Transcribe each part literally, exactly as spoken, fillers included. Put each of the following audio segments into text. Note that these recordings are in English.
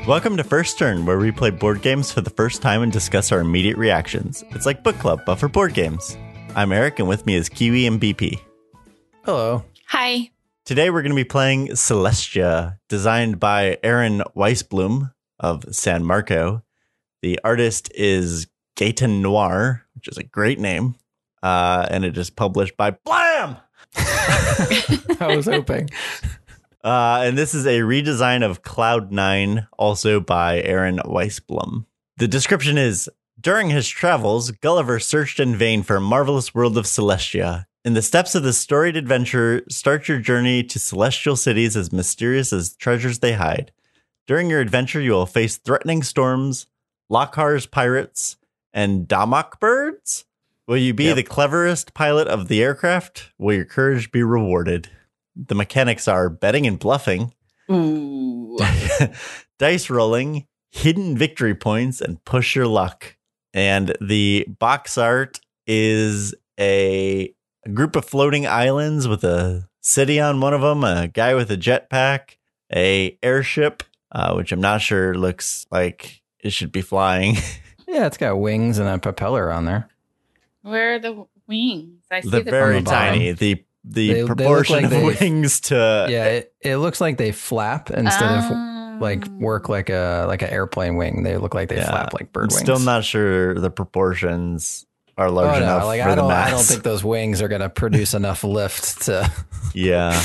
Welcome to First Turn, where we play board games for the first time and discuss our immediate reactions. It's like book club, but for board games. I'm Eric, and with me is Kiwi and B P. Hello. Hi. Today we're going to be playing Celestia, designed by Aaron Weisblum of San Marco. The artist is Gaëtan Noir, which is a great name, uh, and it is published by Blam! I was hoping. Uh, and this is a redesign of Cloud nine, also by Aaron Weisblum. The description is, during his travels, Gulliver searched in vain for a marvelous world of Celestia. In the steps of this storied adventure, start your journey to celestial cities as mysterious as treasures they hide. During your adventure, you will face threatening storms, Lockhar's pirates, and Damak birds. Will you be yep. the cleverest pilot of the aircraft? Will your courage be rewarded? The mechanics are betting and bluffing, Ooh. dice rolling, hidden victory points, and push your luck. And the box art is a, a group of floating islands with a city on one of them, a guy with a jetpack, a airship, uh, which I'm not sure looks like it should be flying. Yeah, it's got wings and a propeller on there. Where are the wings? I see They're the very the tiny. The the They- they proportion look like of wings to Yeah, it, it looks like they flap instead of Um, like work like a like an airplane wing. They look like they Yeah. flap like bird I'm wings. still not sure the proportions are Oh, large no, enough like for I the don't, mass. I don't think those wings are going to produce enough lift to Yeah.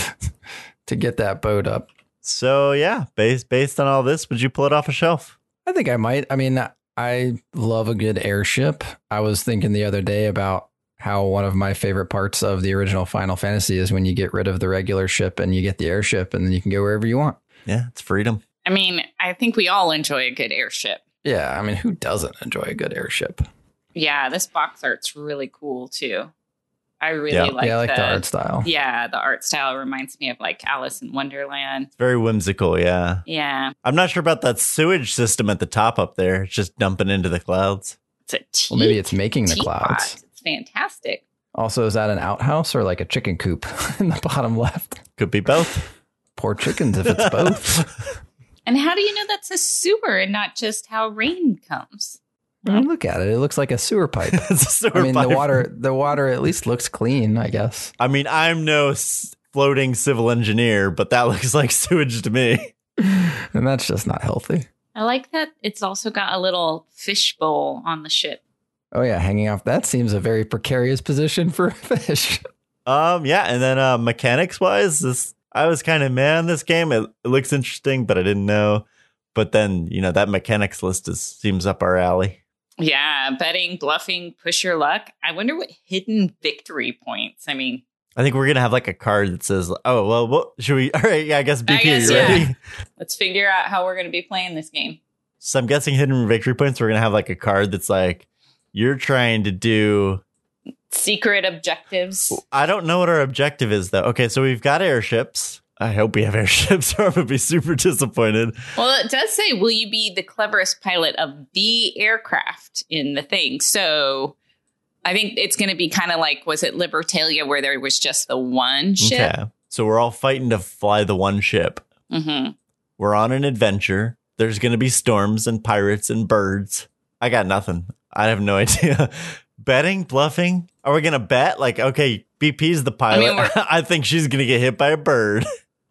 to get that boat up. So yeah, based based on all this, would you pull it off a shelf? I think I might. I mean, I love a good airship. I was thinking the other day about how one of my favorite parts of the original Final Fantasy is when you get rid of the regular ship and you get the airship and then you can go wherever you want. Yeah, it's freedom. I mean, I think we all enjoy a good airship. Yeah, I mean, who doesn't enjoy a good airship? Yeah, this box art's really cool too. I really Yeah. like, yeah, I like the, the art style. Yeah, the art style reminds me of like Alice in Wonderland. It's very whimsical, yeah. Yeah, I'm not sure about that sewage system at the top up there. It's just dumping into the clouds. it's a tea. Well, maybe it's making the teapot. clouds. It's fantastic. Also, is that an outhouse or like a chicken coop in the bottom left? Could be both. Poor chickens if it's both. And how do you know that's a sewer and not just how rain comes? I mean, look at it. It looks like a sewer pipe. It's a sewer I mean, pipe. the water, the water at least looks clean, I guess. I mean, I'm no s- floating civil engineer, but that looks like sewage to me. And that's just not healthy. I like that it's also got a little fish bowl on the ship. Oh yeah, hanging off. That seems a very precarious position for a fish. Um, yeah, and then uh, mechanics wise, this I was kind of meh on this game. It, it looks interesting, but I didn't know. But then, you know, that mechanics list is seems up our alley. Yeah, betting, bluffing, push your luck. I wonder what hidden victory points. I mean, I think we're gonna have like a card that says, "Oh, well, what should we?" All right, yeah, I guess B P, I guess, you ready? yeah. Let's figure out how we're going to be playing this game. So I'm guessing hidden victory points. We're gonna have like a card that's like, you're trying to do. Secret objectives. I don't know what our objective is though. Okay, so we've got airships. I hope we have airships, or I'm gonna be super disappointed. Well, it does say, will you be the cleverest pilot of the aircraft in the thing? So I think it's going to be kind of like, was it Libertalia where there was just the one ship? Okay, so we're all fighting to fly the one ship. Mm-hmm. We're on an adventure. There's gonna be storms and pirates and birds. I got nothing. I have no idea. Betting, bluffing. Are we gonna bet? Like, okay, B P's the pilot. I mean, I think she's gonna get hit by a bird.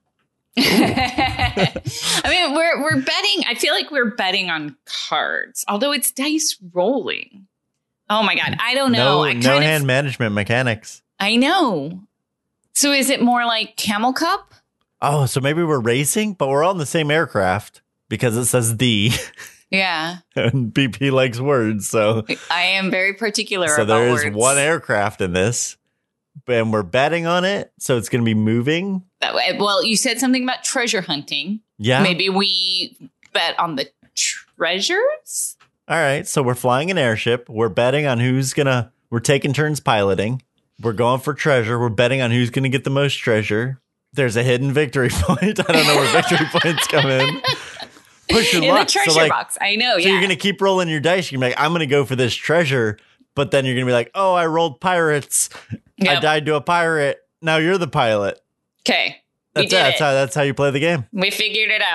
I mean, we're we're betting. I feel like we're betting on cards, although it's dice rolling. Oh my god, I don't know. No, I no kind hand of, management mechanics. I know. So is it more like Camel Cup? Oh, so maybe we're racing, but we're all in the same aircraft because it says "the," Yeah, and B P likes words. So, I am very particular so about there is words. one aircraft in this, and we're betting on it. So it's going to be moving. That way. Well, you said something about treasure hunting. Yeah. Maybe we bet on the treasures. All right, so we're flying an airship. We're betting on who's gonna. We're taking turns piloting. We're going for treasure. We're betting on who's gonna get the most treasure. There's a hidden victory point. I don't know where victory points come in. Push your In luck. the treasure so like, box. I know. So yeah. you're gonna keep rolling your dice. You're gonna be like, I'm gonna go for this treasure, but then you're gonna be like, oh, I rolled pirates. I Yep. died to a pirate. Now you're the pilot. Okay. We That's did it. That's it. how that's how you play the game. We figured it out.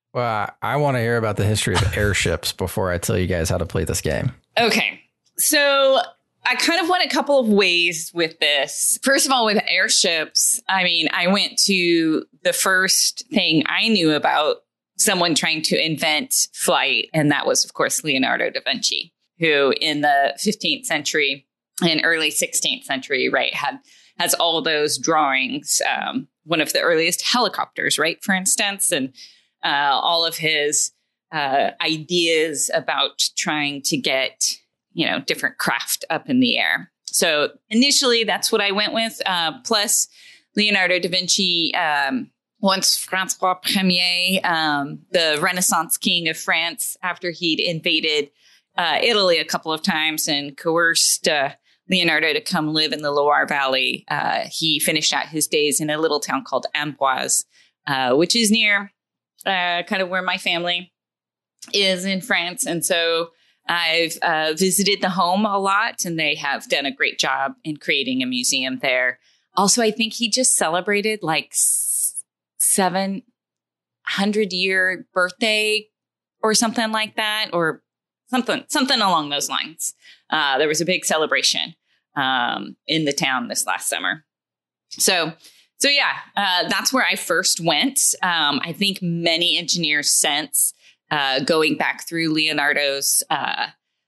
Well, I want to hear about the history of airships before I tell you guys how to play this game. Okay. So I kind of went a couple of ways with this. First of all, with airships, I mean, I went to the first thing I knew about someone trying to invent flight. And that was, of course, Leonardo da Vinci, who in the fifteenth century and early sixteenth century, right, had has all those drawings. Um, one of the earliest helicopters, right, for instance, and uh, all of his uh, ideas about trying to get, you know, different craft up in the air. So initially, that's what I went with. Uh, plus, Leonardo da Vinci, um, once Francois Premier, um, the Renaissance king of France, after he'd invaded uh, Italy a couple of times and coerced uh, Leonardo to come live in the Loire Valley, uh, he finished out his days in a little town called Amboise, uh, which is near uh, kind of where my family is in France. And so I've uh, visited the home a lot, and they have done a great job in creating a museum there. Also, I think he just celebrated like seven hundred year birthday or something like that, or something, something along those lines. Uh, there was a big celebration um, in the town this last summer. So, so yeah, uh, that's where I first went. Um, I think many engineers since uh, going back through Leonardo's uh,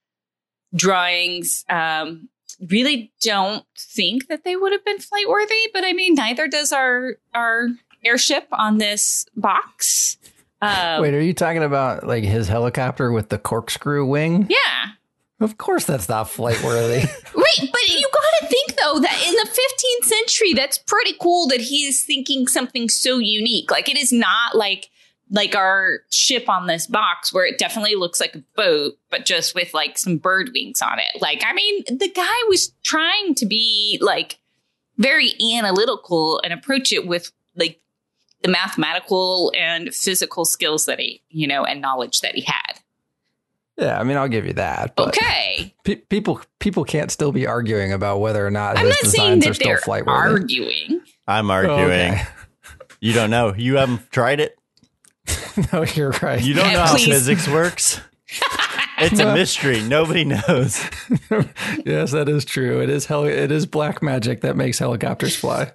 drawings um, really don't think that they would have been flight worthy. But I mean, neither does our our airship on this box. Um, Wait, are you talking about like his helicopter with the corkscrew wing? Yeah. Of course that's not flight worthy. Right, but you got to think, though, that in the fifteenth century, that's pretty cool that he is thinking something so unique. Like, it is not like like our ship on this box where it definitely looks like a boat, but just with like some bird wings on it. Like, I mean, the guy was trying to be like very analytical and approach it with like the mathematical and physical skills that he, you know, and knowledge that he had. Yeah, I mean, I'll give you that. But okay. Pe- people people can't still be arguing about whether or not I'm his not saying designs that are still they're flight worthy. arguing. I'm arguing. Oh, okay. You don't know. You haven't tried it. No, you're right. You don't Yeah, know how please. physics works. It's a mystery. Nobody knows. Yes, that is true. It is heli- It is black magic that makes helicopters fly.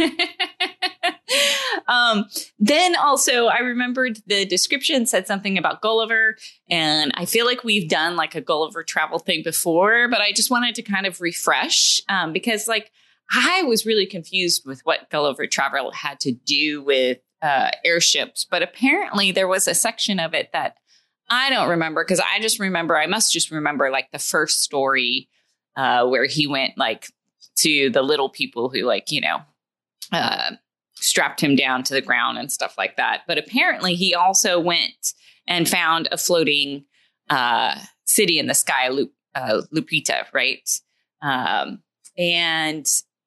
um, then also, I remembered the description said something about Gulliver, and I feel like we've done like a Gulliver travel thing before, but I just wanted to kind of refresh um, because, like, I was really confused with what Gulliver Travel had to do with uh, airships, but apparently there was a section of it that I don't remember because I just remember, I must just remember like the first story uh, where he went like to the little people who like, you know, uh, strapped him down to the ground and stuff like that. But apparently he also went and found a floating uh, city in the sky, Lup- uh, Lupita, right? Um, and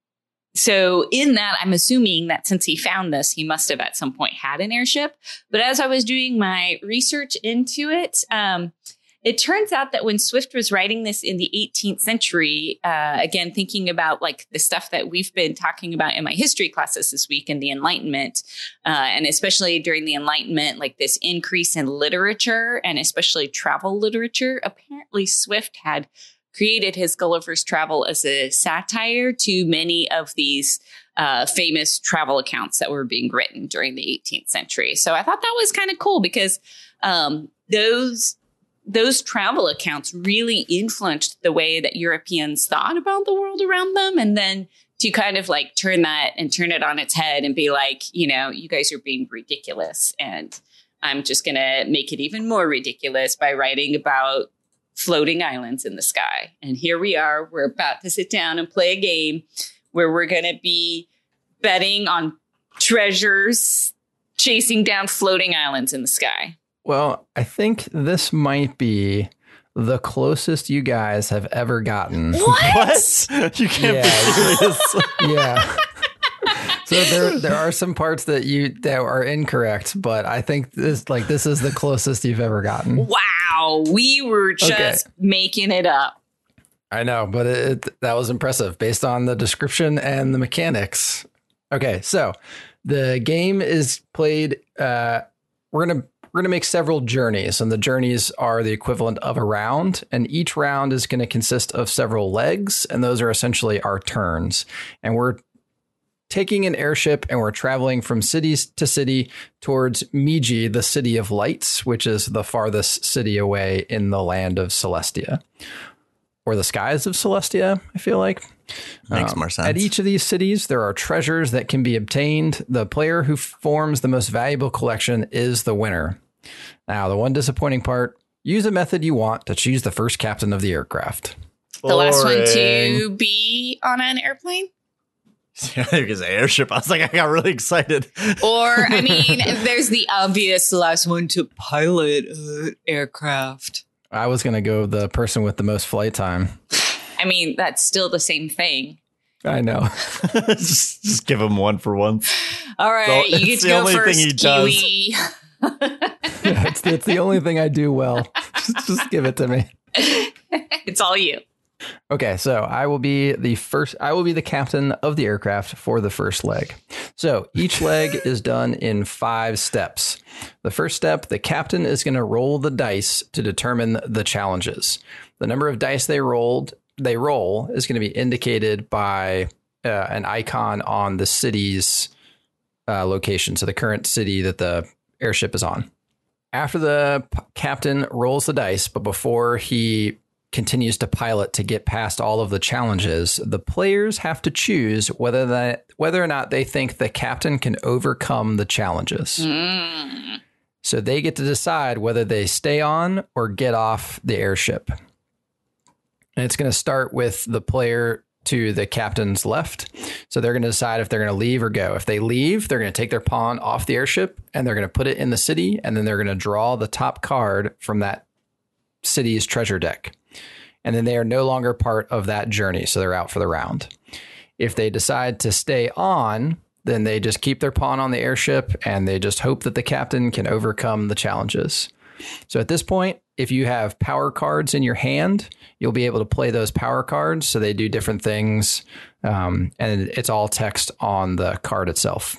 so in that, I'm assuming that since he found this, he must have at some point had an airship. But as I was doing my research into it, um, it turns out that when Swift was writing this in the eighteenth century, uh, again, thinking about like the stuff that we've been talking about in my history classes this week in the Enlightenment, uh, and especially during the Enlightenment, like this increase in literature and especially travel literature, apparently Swift had created his Gulliver's Travel as a satire to many of these uh, famous travel accounts that were being written during the eighteenth century. So I thought that was kind of cool because um, those those travel accounts really influenced the way that Europeans thought about the world around them. And then to kind of like turn that and turn it on its head and be like, you know, you guys are being ridiculous. And I'm just going to make it even more ridiculous by writing about floating islands in the sky. And here we are. We're about to sit down and play a game where we're going to be betting on treasures chasing down floating islands in the sky. Well, I think this might be the closest you guys have ever gotten. What? What? You can't Yeah. be serious. Yeah. So there there are some parts that you that are incorrect, but I think this like this is the closest you've ever gotten. Wow. We were just Okay. making it up. I know, but it, it, that was impressive based on the description and the mechanics. Okay, so the game is played. Uh, we're gonna we're going to make several journeys, and the journeys are the equivalent of a round. And each round is going to consist of several legs, and those are essentially our turns. And we're taking an airship and we're traveling from cities to city towards Miji, the city of lights, which is the farthest city away in the land of Celestia, or the skies of Celestia, I feel like. Makes um, more sense. At each of these cities, there are treasures that can be obtained. The player who forms the most valuable collection is the winner. Now, the one disappointing part, use a method you want to choose the first captain of the aircraft. The last one Boring. to be on an airplane? Yeah, there's an airship. I was like, I got really excited. Or, I mean, there's the obvious last one to pilot an aircraft. I was going to go the person with the most flight time. I mean, that's still the same thing. I know. just, just give him one for once. All right, So you get it's to the go only thing first, he does. Kiwi. Yeah, it's, it's the only thing I do well. Just, just give it to me. It's all you. Okay, so I will be the first. I will be the captain of the aircraft for the first leg. So each leg is done in five steps. The first step, the captain is going to roll the dice to determine the challenges. The number of dice they rolled, they roll, is going to be indicated by uh, an icon on the city's uh, location. So the current city that the airship is on. After the p- captain rolls the dice, but before he continues to pilot to get past all of the challenges, the players have to choose whether that whether or not they think the captain can overcome the challenges. Mm. So they get to decide whether they stay on or get off the airship. And it's going to start with the player to the captain's left. So they're going to decide if they're going to leave or go. If they leave, they're going to take their pawn off the airship and they're going to put it in the city, and then they're going to draw the top card from that city's treasure deck. And then they are no longer part of that journey, so they're out for the round. If they decide to stay on, then they just keep their pawn on the airship and they just hope that the captain can overcome the challenges. So at this point, if you have power cards in your hand, you'll be able to play those power cards. So they do different things, um, and it's all text on the card itself.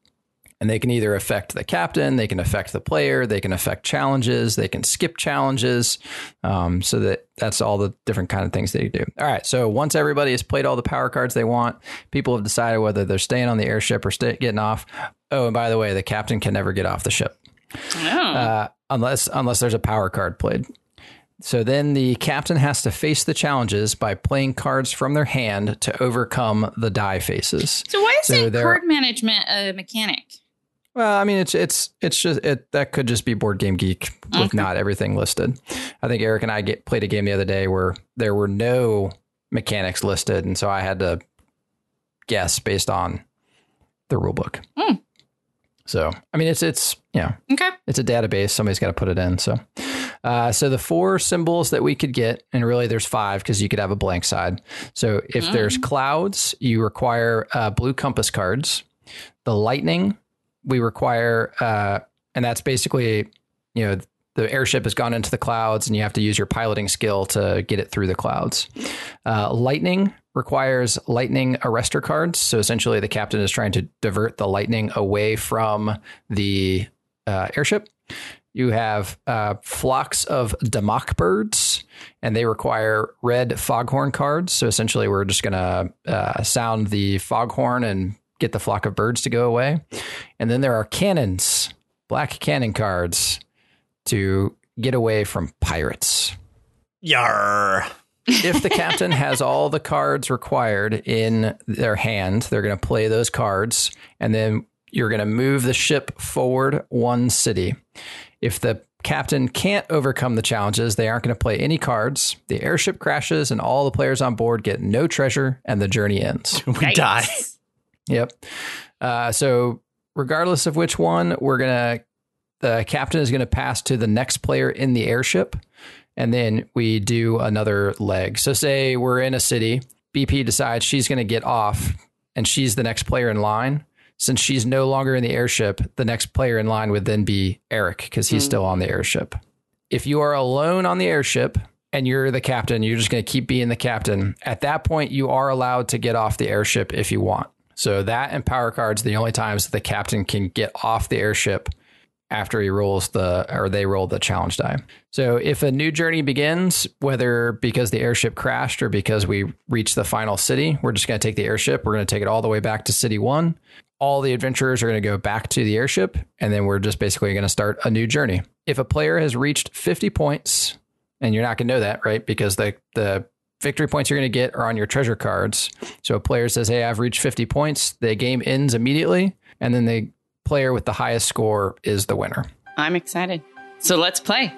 And they can either affect the captain, they can affect the player, they can affect challenges, they can skip challenges. Um, so that that's all the different kind of things that you do. All right. So once everybody has played all the power cards they want, people have decided whether they're staying on the airship or stay, getting off. Oh, and by the way, the captain can never get off the ship. Oh. Uh, unless unless there's a power card played. So then the captain has to face the challenges by playing cards from their hand to overcome the die faces. So why So isn't there- card management a mechanic? Well, I mean, it's it's it's just it that could just be Board Game Geek with Okay. not everything listed. I think Eric and I get, played a game the other day where there were no mechanics listed, and so I had to guess based on the rule book. Hmm. So, I mean, it's it's you know, Okay. it's a database. Somebody's got to put it in. So, uh, so the four symbols that we could get, and really there's five because you could have a blank side. So if Mm. there's clouds, you require uh, blue compass cards. The lightning, we require, uh, and that's basically, you know, the airship has gone into the clouds and you have to use your piloting skill to get it through the clouds. Uh, lightning requires lightning arrestor cards. So essentially the captain is trying to divert the lightning away from the uh, airship. You have uh, flocks of Damok birds, and they require red foghorn cards. So essentially we're just going to uh, sound the foghorn and get the flock of birds to go away. And then there are cannons, black cannon cards to get away from pirates. Yar. If the captain has all the cards required in their hand, they're going to play those cards, and then you're going to move the ship forward one city. If the captain can't overcome the challenges, they aren't going to play any cards. The airship crashes, and all the players on board get no treasure, and the journey ends. We Yikes. die. Yep. Uh, so regardless of which one, we're going to, the captain is going to pass to the next player in the airship. And then we do another leg. So say we're in a city, B P decides she's going to get off and she's the next player in line. Since she's no longer in the airship, the next player in line would then be Eric because he's Mm. still on the airship. If you are alone on the airship and you're the captain, you're just going to keep being the captain. At that point, you are allowed to get off the airship if you want. So that and power cards are the only times that the captain can get off the airship after he rolls the, or they roll the challenge die. So if a new journey begins, whether because the airship crashed or because we reach the final city, we're just going to take the airship. We're going to take it all the way back to city one. All the adventurers are going to go back to the airship, and then we're just basically going to start a new journey. If a player has reached fifty points, and you're not going to know that, right? Because the, the victory points you're going to get are on your treasure cards. So a player says, hey, I've reached fifty points. The game ends immediately. And then the player with the highest score is the winner. I'm excited. So let's play.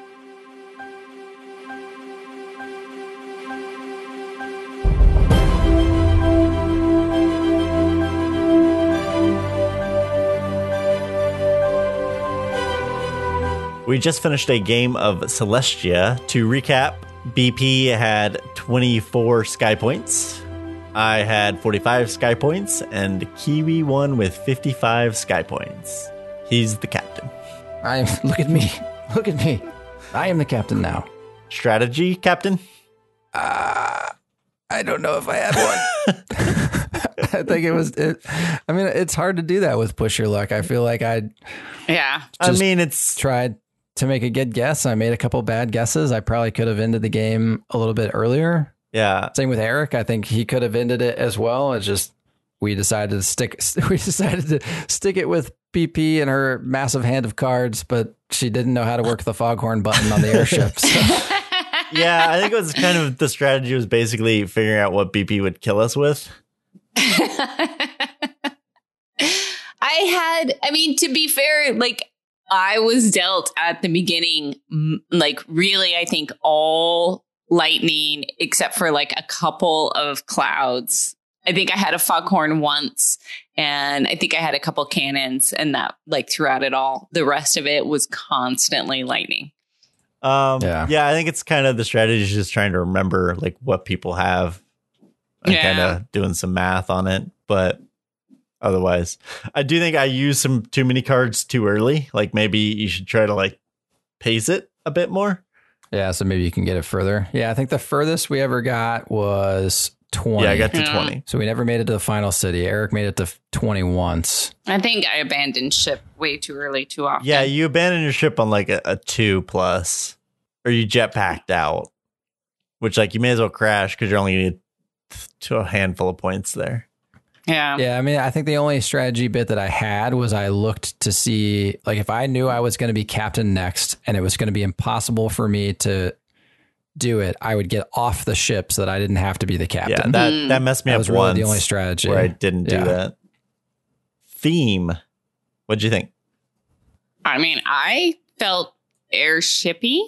We just finished a game of Celestia. To recap, B P had twenty-four sky points. I had forty-five sky points, and Kiwi won with fifty-five sky points. He's the captain. I'm look at me. Look at me. I am the captain now. Strategy, captain? Uh, I don't know if I had one. I think it was, it, I mean, it's hard to do that with Push Your Luck. I feel like I Yeah. I mean, it's tried to make a good guess. I made a couple bad guesses. I probably could have ended the game a little bit earlier. Yeah. Same with Eric. I think he could have ended it as well. It's just we decided to stick. We decided to stick it with B P and her massive hand of cards, but she didn't know how to work the foghorn button on the airship. So. Yeah, I think it was kind of the strategy was basically figuring out what B P would kill us with. I had, I mean, to be fair, like I was dealt at the beginning, m- like really, I think all lightning except for like a couple of clouds. I think I had a foghorn once, and I think I had a couple cannons, and that like throughout it all, the rest of it was constantly lightning. Um, Yeah. yeah, I think it's kind of the strategy is just trying to remember like what people have and Yeah. kind of doing some math on it. But otherwise, I do think I used some too many cards too early. Like maybe you should try to like pace it a bit more. Yeah, so maybe you can get it further. Yeah, I think the furthest we ever got was twenty. Yeah, I got to Yeah. twenty. So we never made it to the final city. Eric made it to twenty once. I think I abandoned ship way too early, too often. Yeah, you abandoned your ship on like a, a two plus, or you jetpacked out, which like you may as well crash because you're only need to a handful of points there. Yeah. Yeah, I mean, I think the only strategy bit that I had was I looked to see, like, if I knew I was going to be captain next and it was going to be impossible for me to do it, I would get off the ship so that I didn't have to be the Yeah, captain. that Mm. that messed me that up was really once. the only strategy. where I didn't do Yeah. that. Theme. What'd you think? I mean, I felt airshippy.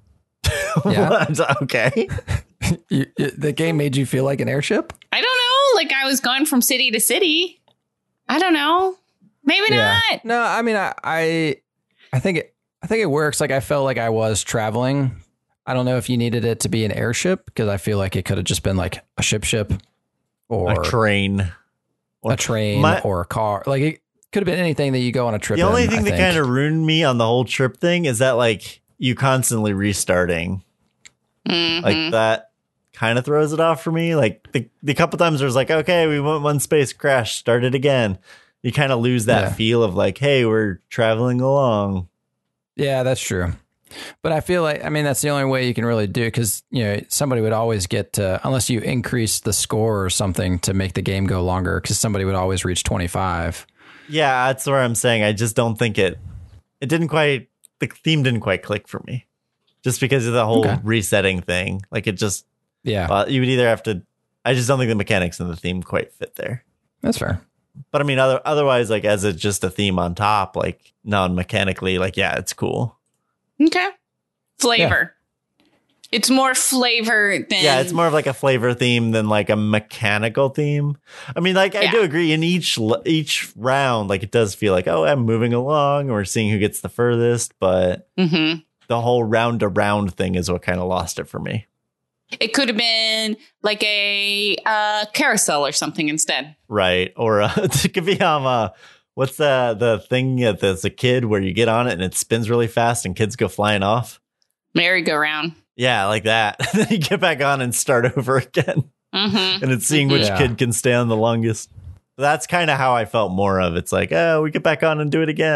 Yeah. What? Okay. You, you- the game made you feel like an airship? I don't know. Like I was going from city to city. I don't know. Maybe not. No, I mean, I, I, I think it, I think it works. Like I felt like I was traveling. I don't know if you needed it to be an airship because I feel like it could have just been like a ship ship or A train. a train My- or a car. Like it could have been anything that you go on a trip. The only in, thing I that think. kind of ruined me on the whole trip thing is that like you constantly restarting. Mhm. Like that kind of throws it off for me. Like the, the couple times there's like, okay, we went one space, crash, start it again. You kind of lose that Yeah. feel of like, hey, we're traveling along. Yeah, that's true. But I feel like, I mean, that's the only way you can really do it because, you know, somebody would always get to, unless you increase the score or something to make the game go longer, because somebody would always reach twenty-five. Yeah, that's where I'm saying I just don't think it, it didn't quite, the theme didn't quite click for me. Just because of the whole Okay. resetting thing. Like it just, Yeah, uh, you would either have to, I just don't think the mechanics and the theme quite fit there. that's fair. But I mean, other, otherwise, like as it's just a theme on top, like non-mechanically, like, yeah, it's cool. Okay. Flavor. It's more flavor than. Yeah, it's more of like a flavor theme than like a mechanical theme. I mean, like I Yeah. do agree in each l- each round, like it does feel like, oh, I'm moving along, or we're seeing who gets the furthest. But hmm the whole round to round thing is what kind of lost it for me. It could have been like a uh, carousel or something instead. Right? Or uh, it could be um, uh, what's the the thing that there's a kid where you get on it and it spins really fast and kids go flying off. Merry-go-round. Yeah, like that. Then you get back on and start over again. Mm-hmm. And it's seeing which Yeah. kid can stay on the longest. That's kind of how I felt more of. It's like, oh, we get back on and do it again.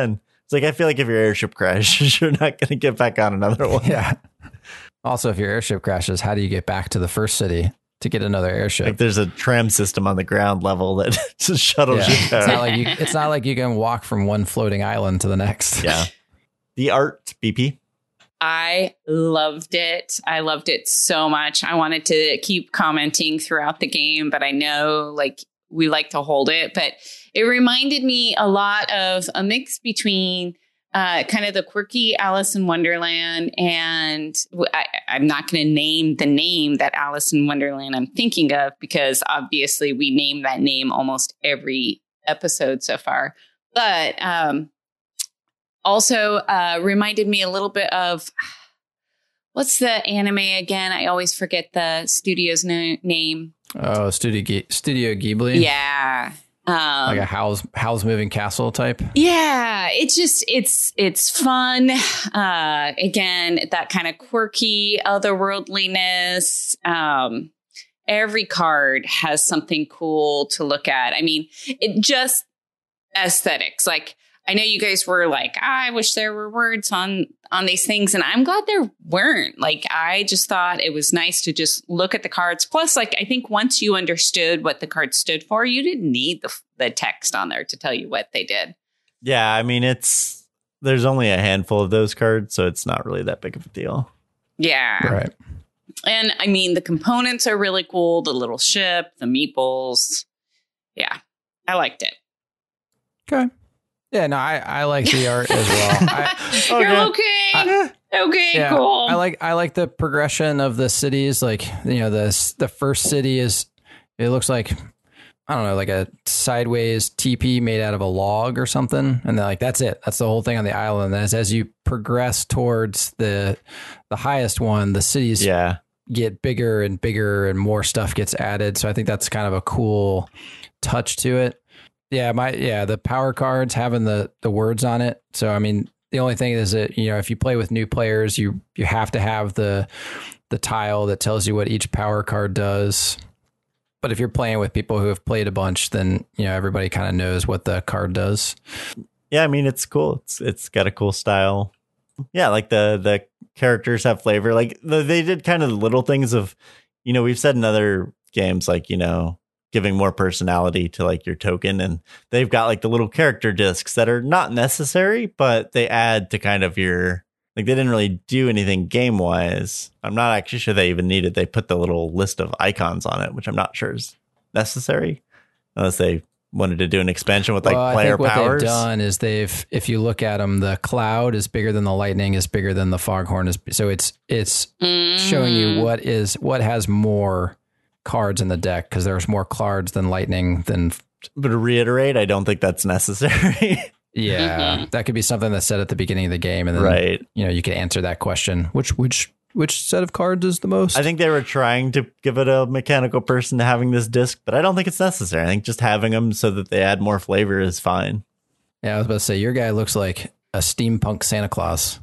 It's like, I feel like if your airship crashes, you're not going to get back on another one. Yeah. Also, if your airship crashes, how do you get back to the first city to get another airship? Like there's a tram system on the ground level that just shuttles Yeah. you It's not there. like you. It's not like you can walk from one floating island to the next. Yeah. The art, B P. I loved it. I loved it so much. I wanted to keep commenting throughout the game, but I know like we like to hold it. But it reminded me a lot of a mix between uh, kind of the quirky Alice in Wonderland and I, I'm not going to name the name that Alice in Wonderland I'm thinking of because obviously we name that name almost every episode so far. But um, also uh, reminded me a little bit of what's the anime again? I always forget the studio's na- name. Oh, Studio Ghi- Studio Ghibli. Yeah. Um, Like a Howl's Howl's Moving Castle type. Yeah, it's just it's it's fun. Uh, again, that kind of quirky otherworldliness. Um, every card has something cool to look at. I mean, it just aesthetics. Like I know you guys were like, I wish there were words on on these things, and I'm glad there weren't. Like I just thought it was nice to just look at the cards. Plus, like I think once you understood what the card stood for, you didn't need the the text on there to tell you what they did. Yeah, I mean, it's there's only a handful of those cards, so it's not really that big of a deal. Yeah. Right. And I mean, the components are really cool. The little ship, the meeples. Yeah, I liked it. Okay. Yeah, no, I, I like the art as well. I, You're Okay. okay. I- okay, yeah, cool. I like I like the progression of the cities. Like, you know, the the first city is it looks like I don't know, like a sideways teepee made out of a log or something, and then like that's it. That's the whole thing on the island. And as as you progress towards the the highest one, the cities Yeah. get bigger and bigger, and more stuff gets added. So I think that's kind of a cool touch to it. Yeah, my yeah, the power cards having the the words on it. So I mean, the only thing is that, you know, if you play with new players, you you have to have the the tile that tells you what each power card does. But if you're playing with people who have played a bunch, then, you know, everybody kind of knows what the card does. Yeah, I mean, it's cool. It's it's got a cool style. Yeah, like the the characters have flavor. Like the, they did kind of the little things of, you know, we've said in other games, like, you know, giving more personality to like your token, and they've got like the little character discs that are not necessary, but they add to kind of your, like they didn't really do anything game wise. I'm not actually sure they even needed. They put the little list of icons on it, which I'm not sure is necessary unless they wanted to do an expansion with like Well, player I think what powers. they've done is they've, if you look at them, the cloud is bigger than the lightning, is bigger than the foghorn is. So it's it's showing you what is what has more cards in the deck, because there's more cards than lightning than. But to reiterate, I don't think that's necessary. Yeah, Mhm. that could be something that's said at the beginning of the game, and then Right. you know you could answer that question. Which which which set of cards is the most? I think they were trying to give it a mechanical person to having this disc, but I don't think it's necessary. I think just having them so that they add more flavor is fine. Yeah, I was about to say your guy looks like a steampunk Santa Claus.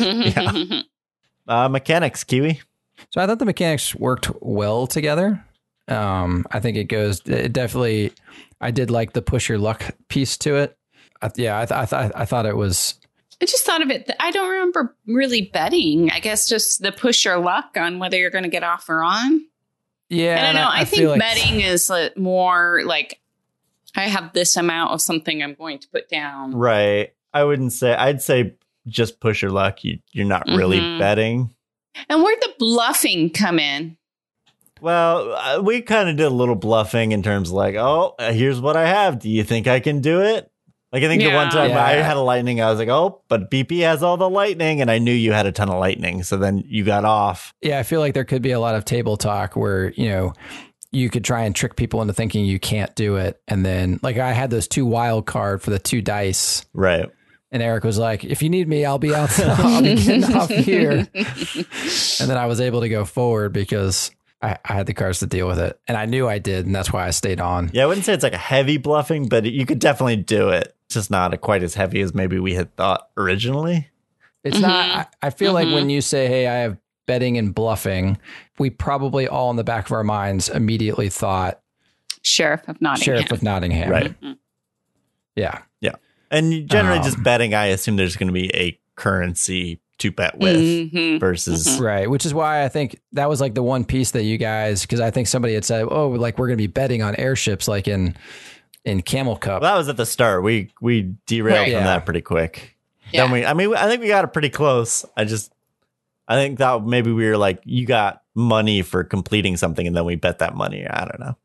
Yeah. Uh, mechanics, Kiwi. So I thought the mechanics worked well together. Um, I think it goes. It definitely. I did like the push your luck piece to it. I, yeah, I, th- I thought I thought it was. I just thought of it. I don't remember really betting. I guess just the push your luck on whether you're going to get off or on. Yeah, I don't and know. I, I think feel like- betting is like more like I have this amount of something I'm going to put down. Right. I wouldn't say, I'd say just push your luck. You, you're not really Mhm. betting. And where'd the bluffing come in? Well, uh, we kind of did a little bluffing in terms of like, oh, uh, here's what I have. Do you think I can do it? Like, I think the one Yeah. time Yeah. I had a lightning, I was like, oh, but B P has all the lightning. And I knew you had a ton of lightning. So then you got off. Yeah, I feel like there could be a lot of table talk where, you know, you could try and trick people into thinking you can't do it. And then, like, I had those two wild card for the two dice. Right. And Eric was like, if you need me, I'll be out. I'll be getting off here. And then I was able to go forward because I, I had the cards to deal with it. And I knew I did. And that's why I stayed on. Yeah, I wouldn't say it's like a heavy bluffing, but you could definitely do it. It's just not quite as heavy as maybe we had thought originally. It's Mhm. not, I, I feel like Mhm. when you say, hey, I have betting and bluffing, we probably all in the back of our minds immediately thought Sheriff of Nottingham. Sheriff of Nottingham. Right. Mhm. Yeah. Yeah. And generally Um, just betting, I assume there's going to be a currency to bet with Mhm. versus. Mhm. Right, which is why I think that was like the one piece that you guys, because I think somebody had said, "Oh, like we're going to be betting on airships, like in in Camel Cup." Well, that was at the start. We we derailed Right. from Yeah. that pretty quick. Yeah. Then we, I mean, I think we got it pretty close. I just, I think that maybe we were like, you got money for completing something, and then we bet that money. I don't know.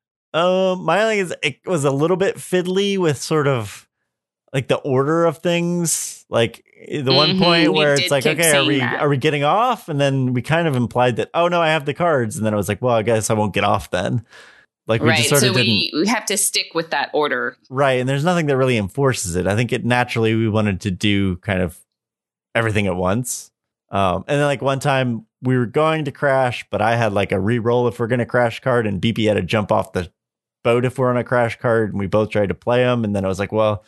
Um, my only thing is it was a little bit fiddly with sort of like the order of things. Like the one Mhm, point you where did it's like, keep okay, are saying we that. are we getting off? And then we kind of implied that, oh no, I have the cards, and then I was like, well, I guess I won't get off then. Like we Right. just sort So of didn't. we, we have to stick with that order. Right. And there's nothing that really enforces it. I think it naturally we wanted to do kind of everything at once. Um, and then like one time we were going to crash, but I had like a re-roll if we're going to crash card, and B P had to jump off the boat if we're on a crash card, and we both tried to play them. And then I was like, well,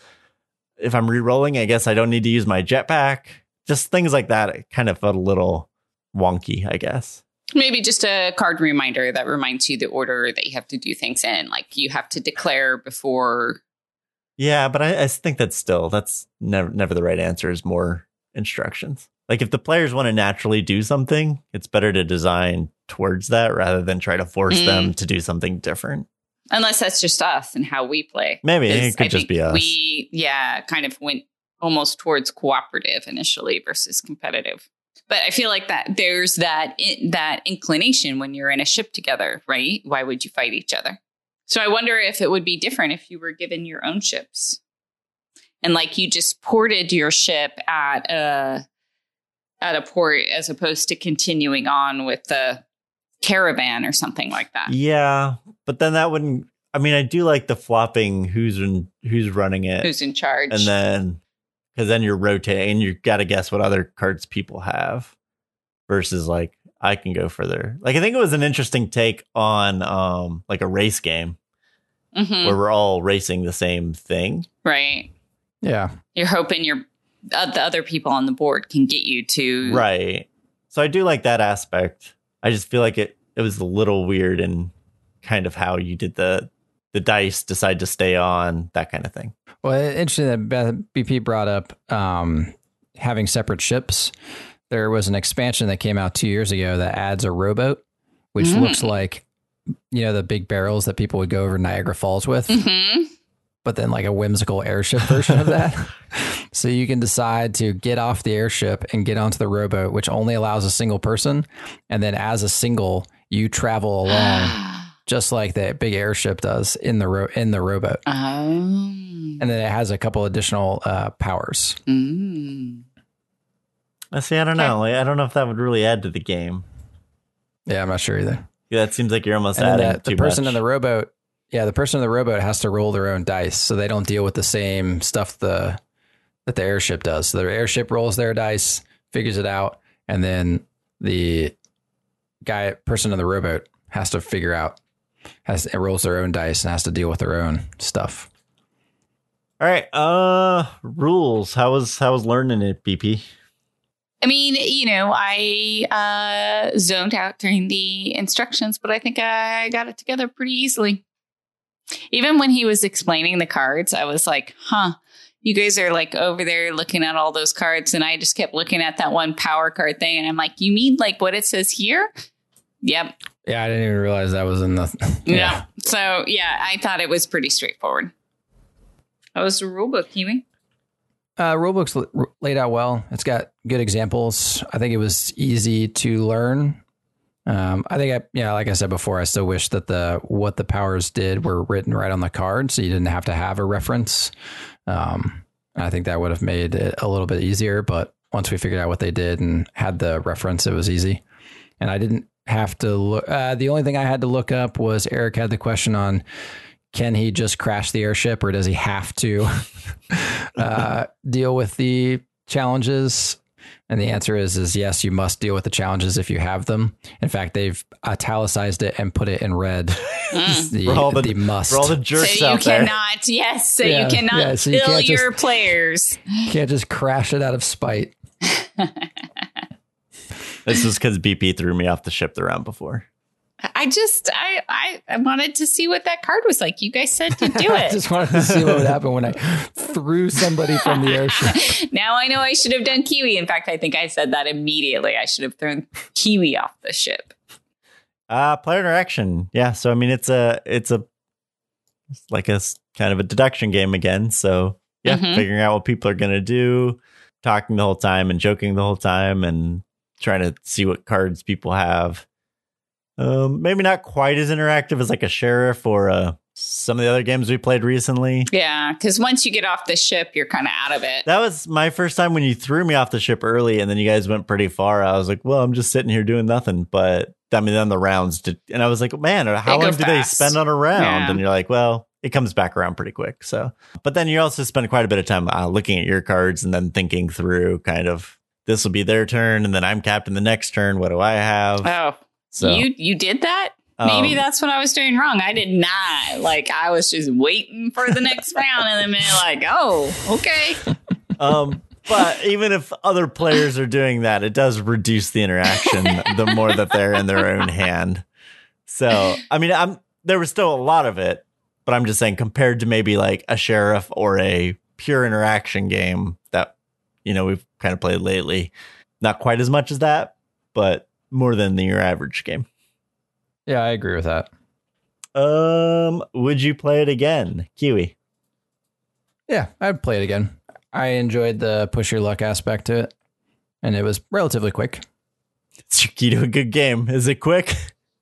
if I'm re-rolling, I guess I don't need to use my jetpack. Just things like that. It kind of felt a little wonky, I guess. Maybe just a card reminder that reminds you the order that you have to do things in. Like you have to declare before. Yeah, but I, I think that's still, that's never, never the right answer, is more instructions. Like if the players want to naturally do something, it's better to design towards that rather than try to force Mm. them to do something different. Unless that's just us and how we play. Maybe it 'Cause could I just think be us. We, yeah, kind of went almost towards cooperative initially versus competitive. But I feel like that there's that that inclination when you're in a ship together, right? Why would you fight each other? So I wonder if it would be different if you were given your own ships, and like you just ported your ship at a at a port as opposed to continuing on with the caravan or something like that. Yeah, but then that wouldn't. I mean, I do like the flopping who's in, who's running it, Who's in charge? and then because then you're rotating, you got to guess what other cards people have, versus like I can go further. Like I think it was an interesting take on um like a race game Mhm. where we're all racing the same thing. Right. Yeah, You're hoping your uh, the other people on the board can get you to Right. So I do like that aspect. I just feel like it it was a little weird in kind of how you did the the dice decide to stay on, that kind of thing. well, interesting that Beth- B P brought up um, having separate ships. There was an expansion that came out two years ago that adds a rowboat, which Mm. looks like, you know, the big barrels that people would go over Niagara Falls with, Mhm. but then like a whimsical airship version of that. So you can decide to get off the airship and get onto the rowboat, which only allows a single person. And then as a single, you travel along just like that big airship does in the ro- in the rowboat. Oh. And then it has a couple additional uh, powers. Mm. I see. I don't know. Like, I don't know if that would really add to the game. Yeah, I'm not sure either. Yeah, that seems like you're almost And then adding the, the too person much. in the rowboat, yeah, the person in the rowboat has to roll their own dice, so they don't deal with the same stuff the that the airship does. So the airship rolls their dice, figures it out, and then the guy, person in the rowboat, has to figure out, has it rolls their own dice and has to deal with their own stuff. All right. Uh, rules. How was how was learning it, B P? I mean, you know, I uh, zoned out during the instructions, but I think I got it together pretty easily. Even when he was explaining the cards, I was like, huh, you guys are like over there looking at all those cards. And I just kept looking at that one power card thing. And I'm like, you mean like what it says here? Yep. Yeah, I didn't even realize that was in the. Yeah. So, yeah, I thought it was pretty straightforward. How was the rule book, Kiwi? Uh, rulebook's l- laid out well. It's got good examples. I think it was easy to learn. Um, I think, I, yeah, like I said before, I still wish that the what the powers did were written right on the card, so you didn't have to have a reference. Um, and I think that would have made it a little bit easier. But once we figured out what they did and had the reference, it was easy. And I didn't have to look. Uh, the only thing I had to look up was Eric had the question on, can he just crash the airship, or does he have to uh, deal with the challenges? And the answer is, is yes, you must deal with the challenges if you have them. In fact, they've italicized it and put it in red. Mm. the, For all the- the must. For all the jerks So you out there. cannot, yes, so Yeah, you cannot yeah, so you kill can't your just- players. You can't just crash it out of spite. This is because B P threw me off the ship the round before. I just, I, I, I wanted to see what that card was like. You guys said to do I it. just wanted to see what would happen when I threw somebody from the airship. Now I know I should have done Kiwi. In fact, I think I said that immediately. I should have thrown Kiwi off the ship. Uh, player interaction. Yeah. So, I mean, it's a, it's a, it's like a s- kind of a deduction game again. So, yeah, Mhm. figuring out what people are going to do, talking the whole time and joking the whole time and trying to see what cards people have. Um, maybe not quite as interactive as like a sheriff or uh, some of the other games we played recently. Yeah, because once you get off the ship, you're kind of out of it. That was my first time when you threw me off the ship early and then you guys went pretty far. I was like, well, I'm just sitting here doing nothing. But I mean, then the rounds did. And I was like, man, how They go long do they fast. spend on a round? Yeah. And you're like, well, it comes back around pretty quick. So, but then you also spend quite a bit of time uh, looking at your cards and then thinking through kind of this will be their turn. And then I'm captain the next turn. What do I have? Oh, So you you did that? Maybe um, that's what I was doing wrong. I did not. Like, I was just waiting for the next round and then being like, oh, okay. Um, but even if other players are doing that, it does reduce the interaction the more that they're in their own hand. So, I mean, I'm there was still a lot of it, but I'm just saying compared to maybe like a sheriff or a pure interaction game that, you know, we've kind of played lately, not quite as much as that, but more than the, your average game. Yeah, I agree with that. Um, would you play it again, Kiwi? Yeah, I'd play it again. I enjoyed the push your luck aspect to it, and it was relatively quick. It's your key to a good game. Is it quick?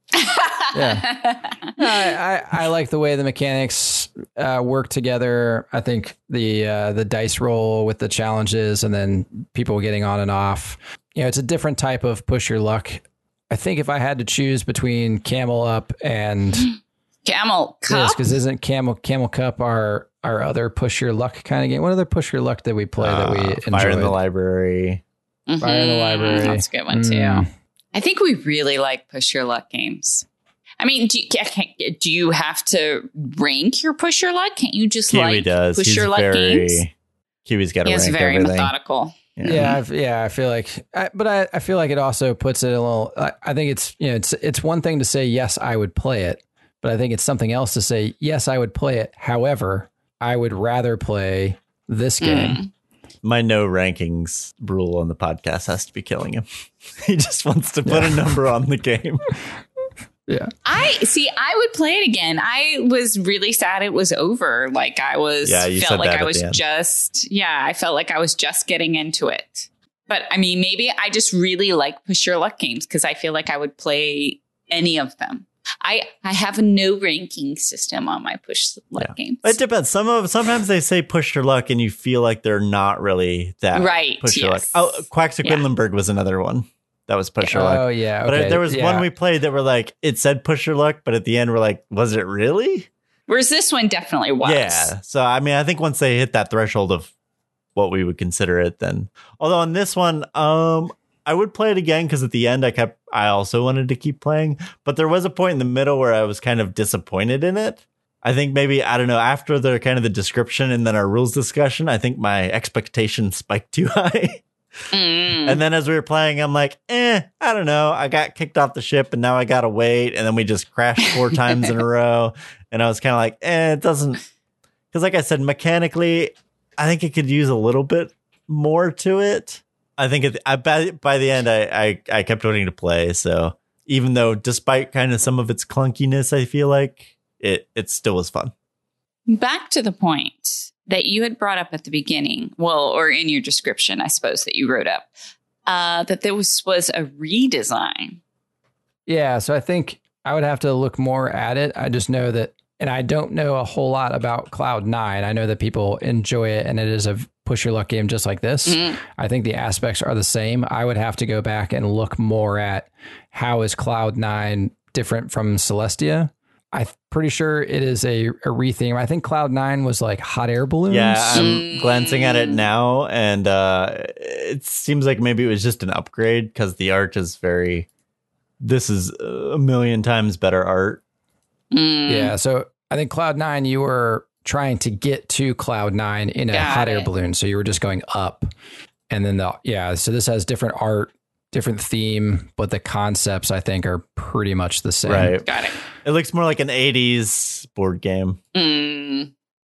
Yeah. I, I, I like the way the mechanics uh, work together. I think the uh, the dice roll with the challenges and then people getting on and off. You know, it's a different type of push your luck. I think if I had to choose between Camel Up and Camel Cup. because isn't Camel Camel Cup our our other push your luck kind of game? What other push your luck did we play that we Uh, enjoyed? Fire in the Library. Fire in the Mhm. Library. That's a good one, too. Mm. I think we really like push your luck games. I mean, do you, ca- do you have to rank your push your luck? Can't you just Kiwi like does. push He's your luck very, games? Kiwi's got to He is rank very everything. methodical. Yeah, I've, yeah, I feel like, I, but I, I feel like it also puts it a little. I, I think it's you know it's it's one thing to say yes, I would play it, but I think it's something else to say yes, I would play it. However, I would rather play this game. Mm. My no rankings rule on the podcast has to be killing him. He just wants to put Yeah. a number on the game. Yeah, I see. I would play it again. I was really sad it was over. Like I was, Yeah, you said felt like that I at was the end. just, yeah, I felt like I was just getting into it. But I mean, maybe I just really like push your luck games because I feel like I would play any of them. I I have a no ranking system on my push luck Yeah. games. It depends. Some of sometimes they say push your luck, and you feel like they're not really that Right, Push your luck. yes. Oh, Quacks of Yeah. Quedlinburg was another one that was push your luck. Oh yeah, But okay. I, there was yeah. one we played that were like it said push your luck, but at the end we're like, was it really? Whereas this one definitely was. Yeah. So I mean, I think once they hit that threshold of what we would consider it, then. Although on this one, um, I would play it again because at the end I kept, I also wanted to keep playing, but there was a point in the middle where I was kind of disappointed in it. I think maybe I don't know after the kind of the description and then our rules discussion, I think my expectations spiked too high. Mm. And then as we were playing, I'm like, eh, I don't know. I got kicked off the ship and now I got to wait. And then we just crashed four times in a row. And I was kind of like, eh, it doesn't. Because like I said, mechanically, I think it could use a little bit more to it. I think it, I, by, by the end, I, I, I kept wanting to play. So even though despite kind of some of its clunkiness, I feel like it, it still was fun. Back to the point that you had brought up at the beginning, well, or in your description, I suppose, that you wrote up, uh, that there was, was a redesign. Yeah, so I think I would have to look more at it. I just know that, and I don't know a whole lot about Cloud nine. I know that people enjoy it, and it is a push your luck game just like this. Mhm. I think the aspects are the same. I would have to go back and look more at how is Cloud nine different from Celestia. I'm pretty sure it is a, a retheme. I think Cloud nine was like hot air balloons. Yeah, I'm Mm. glancing at it now, and uh, it seems like maybe it was just an upgrade because the art is very. This is a million times better art. Mm. Yeah, so I think Cloud nine, you were trying to get to Cloud nine in a Got hot air it. balloon. So you were just going up. And then the, yeah, so this has different art, different theme, but the concepts I think are pretty much the same. Right. Got it. It looks more like an eighties board game. Mm.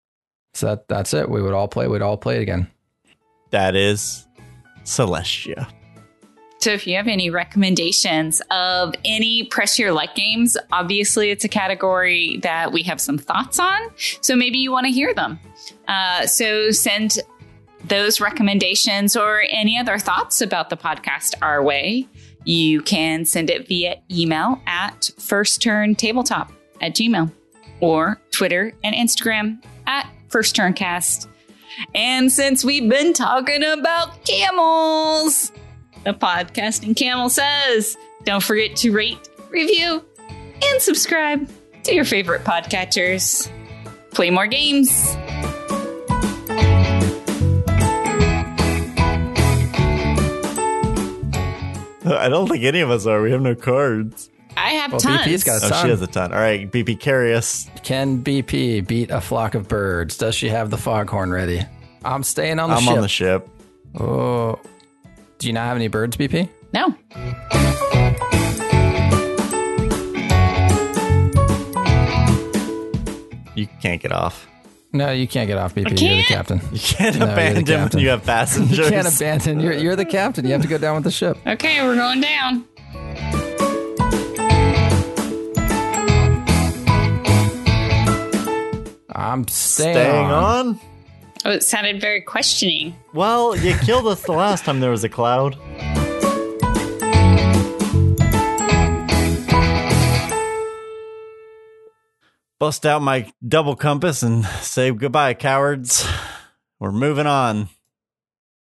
So that, that's it. We would all play. We'd all play it again. That is Celestia. So if you have any recommendations of any Press Your Luck games, obviously it's a category that we have some thoughts on. So maybe you want to hear them. Uh, so send those recommendations or any other thoughts about the podcast our way. You can send it via email at firstturntabletop at gmail or Twitter and Instagram at firsttturncast. And since we've been talking about camels, the Podcasting Camel says, don't forget to rate, review, and subscribe to your favorite podcatchers. Play more games. I don't think any of us are. We have no cards. I have Well, tons. B P's got a Oh, ton. she has a ton. All right, B P, carry us. Can B P beat a flock of birds? Does she have the foghorn ready? I'm staying on the I'm ship. on the ship. Oh, do you not have any birds, B P? No. You can't get off. No, you can't get off, B P. I You're the can't. captain. You can't No, you're the abandon when captain. you have passengers. You can't abandon. You're, you're the captain. You have to go down with the ship. Okay, we're going down. I'm staying, Staying on. on? Oh, it sounded very questioning. Well, you killed us the last time there was a cloud. Bust out my double compass and say goodbye, cowards. We're moving on.